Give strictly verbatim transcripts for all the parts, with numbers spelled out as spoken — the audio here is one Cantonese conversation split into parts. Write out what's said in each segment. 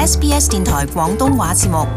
S B S 電台廣東話節目。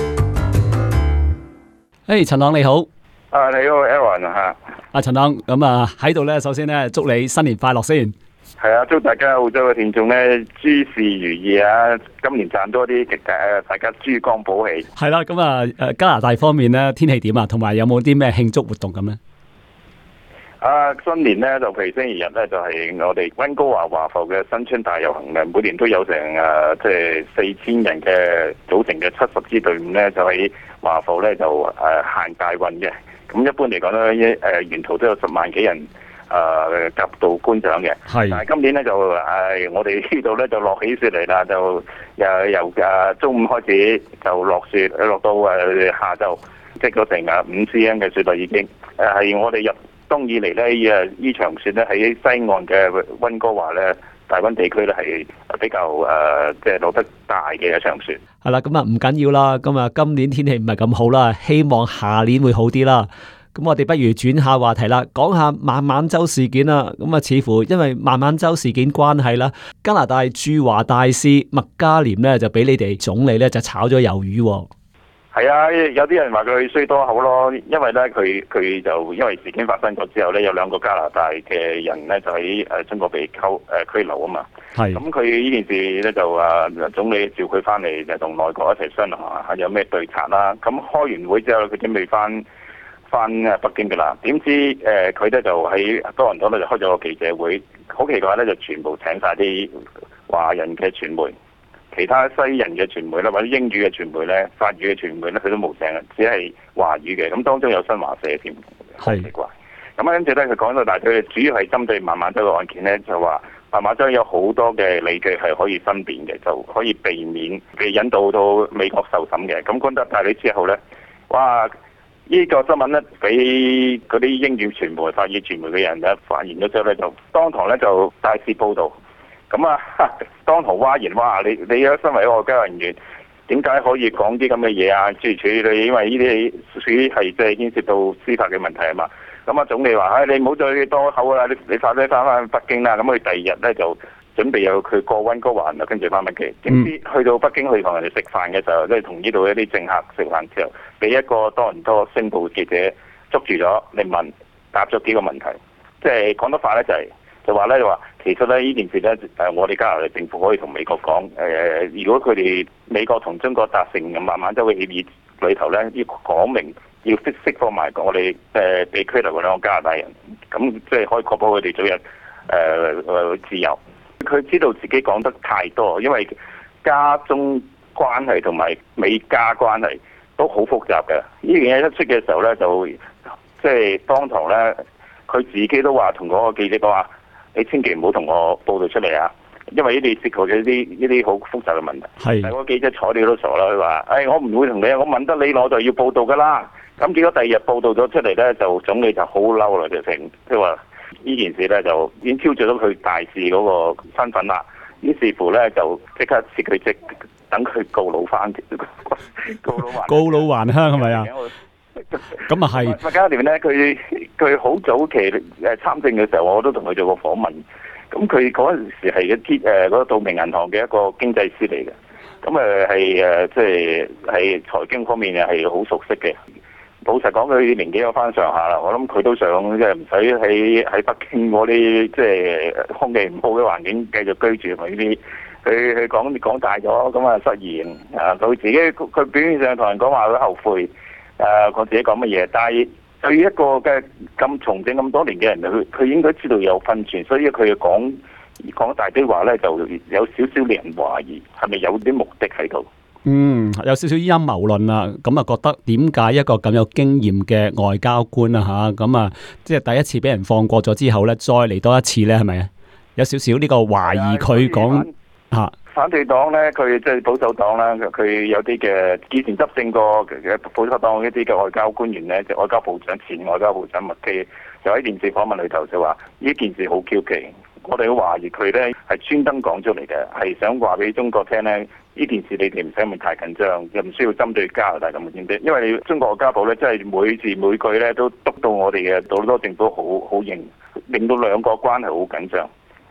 誒，陳朗你好。 啊，你好 Aaron 嚇。 阿陳朗，咁啊喺度咧，首先咧祝你新年快樂先。 係啊，祝大家澳洲嘅聽眾咧諸事如意啊！今年賺多啲，誒大家珠光寶氣。 係啦，咁啊誒加拿大方面咧天氣點啊？同埋有冇啲咩慶祝活動咁咧？ 啊，新年咧就譬如星期日咧就係、是、我哋溫哥華華埠嘅新春大遊行嘅，每年都有成誒即係四千人嘅組成嘅七十支隊伍咧，就喺華埠咧就誒、呃、行大運嘅。咁一般嚟講咧，誒沿途都有十萬幾人誒夾道觀賞嘅。係。但係今年咧就誒、呃、我哋呢度咧就落起雪嚟啦，就由由誒中午開始就落雪，落到誒下晝積咗成誒五 cm 嘅雪啦已經。誒係我哋入冬以嚟咧，誒呢場雪咧喺西岸嘅溫哥華咧，大溫地區咧係比較誒即係落得大嘅一場雪。 係啦，咁啊唔緊要啦，咁啊今年天氣唔係咁好啦，希望下年會好啲啦。咁我哋不如轉下話題啦，講下孟晚舟事件啦。咁啊，似乎因為孟晚舟事件關係啦，加拿大駐華大使麥嘉廉咧就俾你哋總理咧就炒咗魷魚。 係啊，有啲人話佢衰多口咯，因為咧佢佢就因為事件發生咗之後咧，有兩個加拿大嘅人咧就喺誒中國被扣誒拘留啊嘛。係。咁佢呢件事咧就啊總理召佢翻嚟就同內閣一齊商量下有咩對策啦。咁開完會之後，佢準備翻翻誒北京㗎啦。點知誒佢咧就喺多倫多咧就開咗個記者會，好奇怪咧就全部請晒啲華人嘅傳媒。其他西人嘅傳媒咧，或者英語嘅傳媒咧、法語嘅傳媒咧，佢都冇請，只係華語嘅。咁當中有新華社添，好奇怪。咁啊，跟住咧，佢講到大隊，主要係針對孟晚舟嘅案件咧，就話孟晚舟有好多嘅理據係可以分辨嘅，就可以避免被引導到美國受審嘅。咁講得大理之後咧，哇！呢個新聞咧，俾嗰啲英語傳媒、法語傳媒嘅人咧發現咗之後咧，就當堂咧就大肆報導。咁啊，當堂嘩然，哇！你你有身為外交人員，點解可以講啲咁嘅嘢啊？諸如此類，因為呢啲屬於係即係牽涉到司法嘅問題啊嘛。咁啊，總理話：，唉、哎，你唔好再多口啦，你你快啲翻返北京啦。咁佢第二日咧就準備有佢過溫哥華啦，跟住翻北京。點知去到北京去同人哋食飯嘅時候，即係同呢度一啲政客食飯之後，俾一個多倫多星報記者捉住咗，你問答咗幾個問題，即係講得快咧就係、是。就話咧，就話其實咧呢件事咧，誒我哋加拿大政府可以同美國講，誒、呃、如果佢哋美國同中國達成孟晚舟嘅協議裏頭咧，要講明要釋釋放埋我哋誒被拘留嘅兩個加拿大人，咁即係可以確保佢哋早日誒誒、呃、自由。佢知道自己講得太多，因為加中關係同埋美加關係都好複雜嘅。呢樣嘢一出嘅時候咧，就即係當堂咧，佢自己都話同嗰個記者講話。你千祈唔好同我報道出嚟啊！因為呢啲涉及嘅呢啲呢啲好複雜嘅問題。係。但係個記者睬你都傻啦，佢話：，誒、哎，我唔會同你，我問得你，我就要報道噶啦。咁結果第二日報道咗出嚟咧，就總理就好嬲啦，就成即係話呢件事咧就已經挑戰到佢大使嗰個身份啦。於是乎咧就即刻辭佢職，等佢告老翻，告老還告老還鄉係咪啊？咁啊係。 麥嘉廉咧，佢佢好早期誒參政嘅時候，我都同佢做過訪問。咁佢嗰陣時係一啲誒嗰個道明銀行嘅一個經濟師嚟嘅。咁誒係誒即係喺財經方面係好熟悉嘅。老實講，佢年紀有翻上下啦，我諗佢都想即係唔使喺喺北京嗰啲即係空氣唔好嘅環境繼續居住，咪呢啲佢佢講講大咗，咁啊失言啊！佢自己佢表面上同人講話佢後悔。誒、呃，我自己講乜嘢？但係對於一個嘅咁從政咁多年嘅人，佢佢應該知道有分寸，所以佢講講一大堆話咧，就有少少令人懷疑係咪有啲目的喺度。 嗯，有少少陰謀論啦。咁啊，覺得點解一個咁有經驗嘅外交官啊吓，咁啊，即係第一次俾人放過咗之後咧，再嚟多一次咧，係咪啊？有少少呢個懷疑佢講吓。 反對黨咧，佢即係保守黨啦，佢有啲嘅以前執政過嘅保守黨一啲嘅外交官員咧，就外交部長前外交部長麥基就喺電視訪問裏頭就話：呢件事好蹊蹺，我哋好懷疑佢咧係專登講出嚟嘅，係想話俾中國聽咧，呢件事你哋唔使咁太緊張，又唔需要針對加拿大咁嘅啫。因為中國外交部咧，真係每字每句咧都督到我哋嘅好多政府好好認，令到兩個關係好緊張。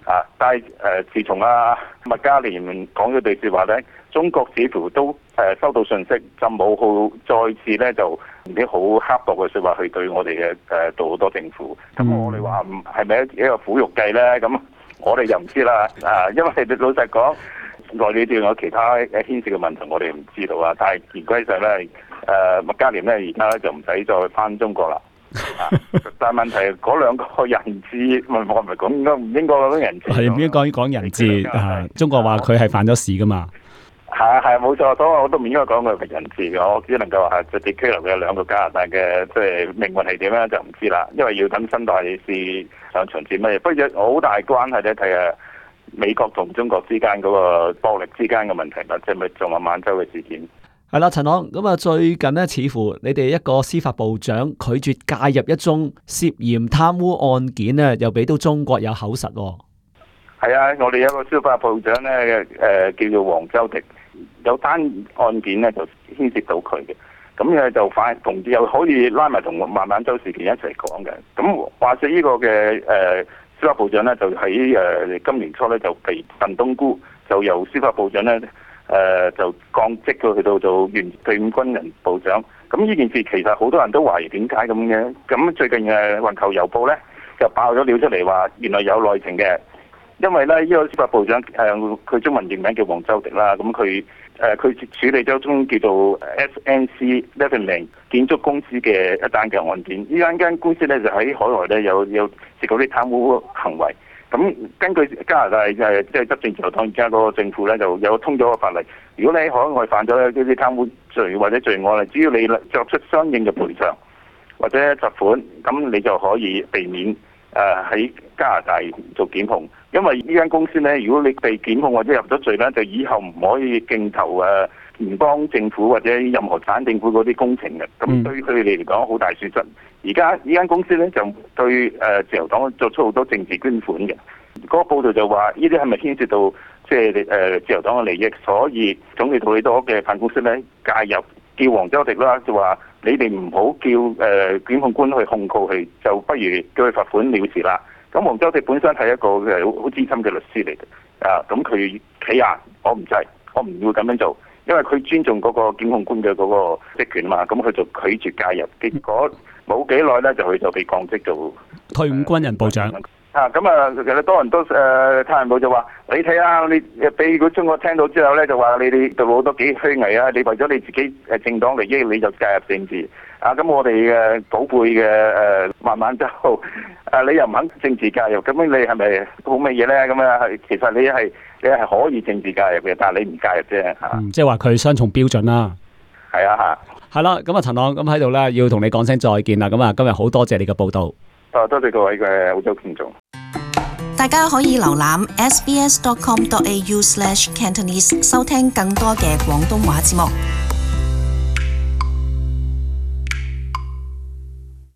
啊，但係誒、呃，自從阿麥嘉廉講咗句説話咧，中國似乎都誒、呃、收到信息，就冇好再次咧就唔知好刻薄嘅説話去對我哋嘅誒杜魯多政府。咁、嗯、我哋話係咪一個苦肉計咧？咁我哋就唔知啦。啊，因為老實講，內裏仲有其他誒牽涉嘅問題，我哋唔知道啊。但係言歸上咧，誒、呃、麥嘉廉咧而家咧就唔使再翻中國啦。啊、但係問題嗰兩個人質，我唔係講應該唔應該講人質，係唔應該講人質啊？中國話佢係犯咗事噶嘛？係啊係冇錯，所以我都唔應該講佢係人質嘅，我只能夠話係直接拘留嘅兩個加拿大嘅即係命運係點樣就唔知啦，因為要等新大使上場接乜嘢，不過好大關係咧睇下美國同中國之間嗰個暴力之間嘅問題啦，即係咪仲有孟晚舟嘅事件？係啦，陳朗，咁啊，最近咧，似乎你哋一個司法部長拒絕介入一宗涉嫌貪污案件咧，又俾到中國有口實。係啊，我哋有一個司法部長咧，誒、呃，叫做黃州迪，有單案件咧就牽涉到佢嘅，咁咧就反同又可以拉埋同孟晚舟事件一齊講嘅。咁話說呢個嘅誒、呃、司法部長咧，就喺誒、呃、今年初咧就被燉冬菇，就由司法部長咧。誒、呃、就降職佢去到做原退伍軍人部長，咁呢件事其實好多人都懷疑點解咁嘅。咁最近嘅《環球郵報》咧就爆咗料出嚟話，原來有內情嘅。因為咧呢、這個司法部長誒佢、呃、中文譯名叫黃州迪啦，咁佢誒佢處理咗一宗叫做 S N C Leveling 建築公司嘅一單嘅案件。呢間間公司咧就喺海外咧有有涉及啲貪污行為。咁根據加拿大誒即係執政自由黨而家嗰個政府咧，就有通咗個法例，如果你喺海外犯咗呢啲貪污罪或者罪案咧，只要你作出相應嘅賠償或者罰款，咁你就可以避免誒喺、呃、加拿大做檢控。因為呢間公司咧，如果你被檢控或者入咗罪咧，就以後唔可以競投誒聯邦政府或者任何省政府嗰啲工程嘅，咁對佢哋嚟講好大損失。而家呢間公司咧就對誒自由黨作出好多政治捐款嘅，嗰、那個報道就話呢啲係咪牽涉到即係誒自由黨嘅利益？所以總理杜魯多嘅辦公室咧介入，叫黃州迪啦，就話你哋唔好叫誒、呃、檢控官去控告佢，就不如叫佢罰款了事啦。咁黃州迪本身係一個誒好資深嘅律師嚟嘅，啊咁佢企硬，我唔制，我唔會咁樣做。因為佢尊重嗰個檢控官嘅嗰個職權嘛，咁佢就拒絕介入，結果冇幾耐咧就佢就被降職做退伍軍人部長。啊，咁啊，其實多人都誒，《太陽報》就話：你睇下，你俾個中國聽到之後咧，就話你哋杜魯多幾虛偽啊！你為咗你自己誒政黨利益，你就介入政治。啊，咁我哋嘅寶貝嘅誒孟晚舟，誒你又唔肯政治介入，咁樣你係咪好乜嘢咧？咁啊係，其實你係你係可以政治介入嘅，但係你唔介入啫嚇。嗯，即係話佢雙重標準啦。係啊嚇。係啦，咁啊陳朗咁喺度咧，要同你講聲再見啦。咁啊，今日好多謝你嘅報導。啊，多謝各位嘅澳洲聽眾。 大家可以瀏覽 s b s dot com dot a u slash cantonese 收聽更多嘅廣東話節目。